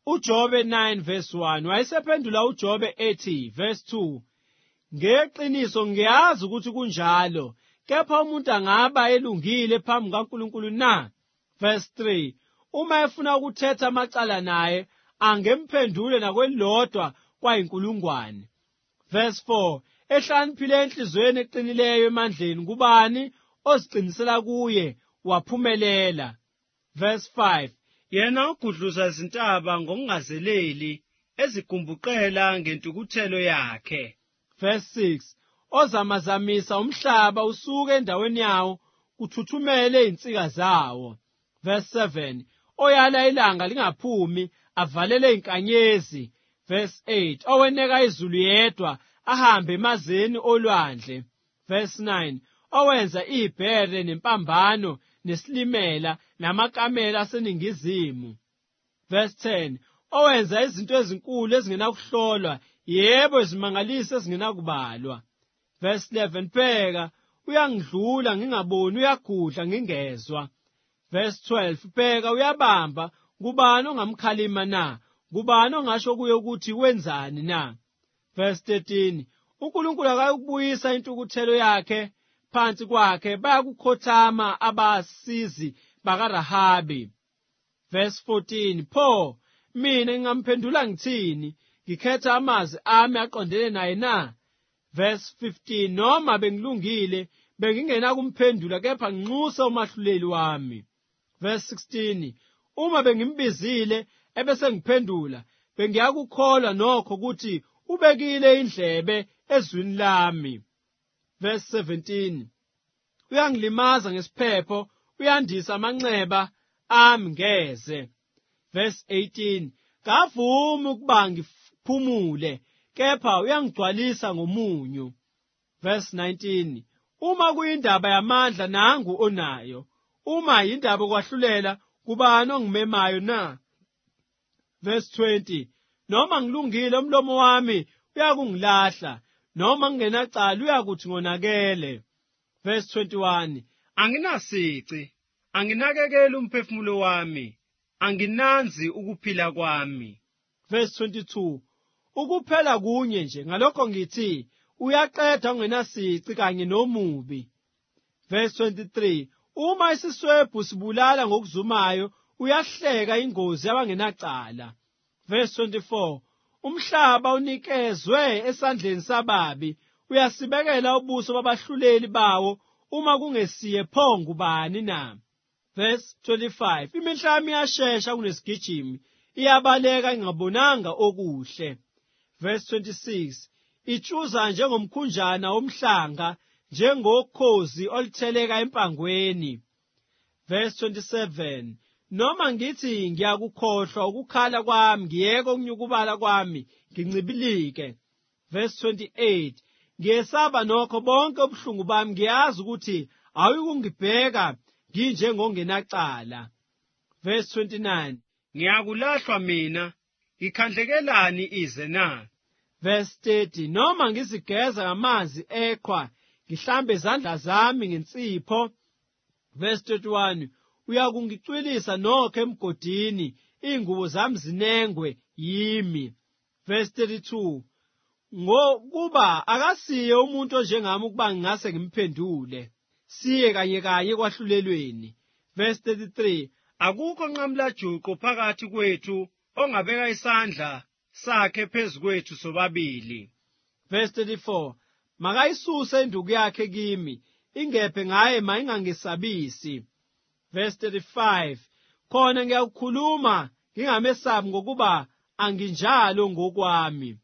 uJobe 9 verse 1 wayesephendula uJobe ethi verse 2, ngeqiniso ngiyazi ukuthi kunjalo, kepha umuntu angaba elungile phambi kaNkulunkulu na? Verse 3, uma efuna ukuthetha amacala naye, angemphendule nakwelilodwa kwayinkulungwane. Verse 4, ehlaniphile enhlizweni eqinileyo emandleni kubani oziqinisela kuye waphumelela. Verse 5, yena ugudluza izintaba ngokungazeleli, ezigumbuqela ngentukuthelo yakhe. Verse 6, ozamazamisa umhlaba usuke endaweni yawo, kuthuthumele insika zawo. Verse 7, oyala ilanga lingaphumi, avalele inkanyezi. Verse 8, oweneka izulu yedwa, ahambe emazeni olwandle. Verse 9, owenza ibhere nempambano nesilimela namakamela aseningizimu. Verse 10, owenza izinto ezinkulu ezingenakuhlolwa, yebo izimangalisi ezingenakubalwa. Verse 11, pheka uyangidlula ngingaboni, uyagudla ngingezwa. Verse 12, pheka uyabamba, kubani ongamkhalima na? Kubani ongasho kuye ukuthi wenzani na? Verse 13, uNkulunkulu akayikubuyisa intukuthelo yakhe phansi kwakhe, bayakukhothama abasizi bakaRahabi. Verse 14, pho mina ngingamphendula ngithini? Ngikhetha amazwi ami aqondene naye na? Verse 15, noma bengilungile bengingena kumphendula, kepha nginxusa umahluleli wami. Verse 16, uma bengimbizile ebese ngiphendula, bengiyakukholwa nokho ukuthi ubekile indlebe ezwini lami. Verse 17, uyangilimaza ngesiphepho, uyandisa amanxeba ami ngeze. Verse 18, kavumi ukuba ngiphumule, kepha uyangigcwalisa ngomunyu. Verse 19, uma kuyindaba yamandla nangu onayo, uma yindaba kwahlulela, kubani ongimemayo na? Verse 20, noma ngilungile umlomo wami uyakungilahla, noma ngingenacala uyakuthi ngonakele. Verse 21, anginasici, anginakekeli umphefumulo wami, anginanzi ukuphila kwami. Verse 22, ukuphela kunye nje, ngalokho ngithi uyaqeda ungenasici kanye nomubi. Verse 23, uma isiswebhu sibulala ngokuzumayo, uyahleka ingozi yabangenacala. Verse 24, umhlaba unikezwe esandleni sababi, uyasibekela ubuso babahluleli bawo, uma kungesiye pho ngubani na? Verse 25, imihla yami iyashesha kunesigijimi, iyabaleka ingabonanga okuhle. Verse 26, itshuza njengomkhunjana womhlanga, njengokhozi olutheleka empangweni. Verse 27, noma ngithi ngiyakukhohlwa ukukhala kwami, ngiyeke ukunyukubala kwami, ngincibilike. Verse 28, ngiyesaba nokho bonke ubuhlungu bami, ngiyazi ukuthi awuyikungibheka nginjengongenacala. Verse 29, ngiyakulahlwa mina, ngikhandlekelani ize na? Verse 30, noma ngizigeza ngamanzi eqhwa, ngihlambe izandla zami ngensipho. Verse 31, uyakungicwilisa nokho emgodini, ingubo zami zinengwe yimi. Verse 32, ngokuba akasiye umuntu onjengami ukuba ngingase ngimphendule, siye kanye kanye kwahlulelweni. Verse 33, akukho nqamlajuqu phakathi kwethu ongabeka isandla sakhe phezu kwethu sobabili. Verse 34, makayisuse induku yakhe kimi, ingephe ngaye mayingangisabisi. Verse 35, khona ngiyakukhuluma ngingamesabi ngokuba anginjalo ngokwami.